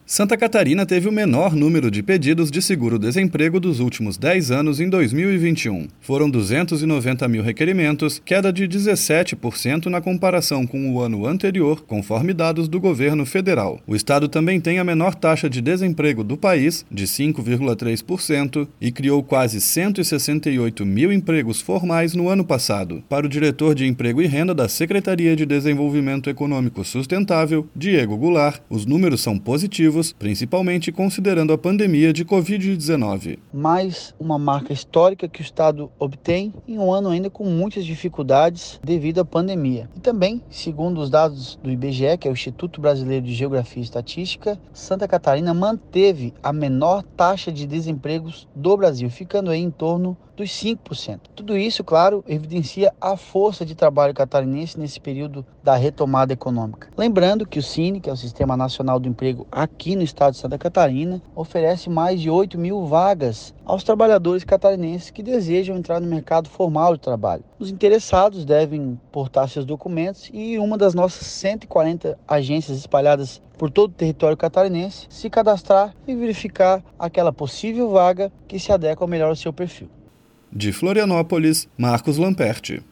Santa Catarina teve o menor número de pedidos de seguro-desemprego dos últimos 10 anos em 2021. Foram 290 mil requerimentos, queda de 17% na comparação com o ano anterior, conforme dados do governo federal. O estado também tem a menor taxa de desemprego do país, de 5,3%, e criou quase 168 mil empregos formais no ano passado. Para o diretor de Emprego e Renda da Secretaria de Desenvolvimento Econômico Sustentável, Diego Goulart, os números são positivos, principalmente considerando a pandemia de Covid-19. Mais uma marca histórica que o Estado obtém em um ano ainda com muitas dificuldades devido à pandemia. E também, segundo os dados do IBGE, que é o Instituto Brasileiro de Geografia e Estatística, Santa Catarina manteve a menor taxa de desemprego do Brasil, ficando aí em torno dos 5%. Tudo isso, claro, evidencia a força de trabalho catarinense nesse período da retomada econômica. Lembrando que o Cine, que é o Sistema Nacional do Emprego aqui no estado de Santa Catarina, oferece mais de 8 mil vagas aos trabalhadores catarinenses que desejam entrar no mercado formal de trabalho. Os interessados devem portar seus documentos e uma das nossas 140 agências espalhadas por todo o território catarinense se cadastrar e verificar aquela possível vaga que se adequa melhor ao seu perfil. De Florianópolis, Marcos Lamperti.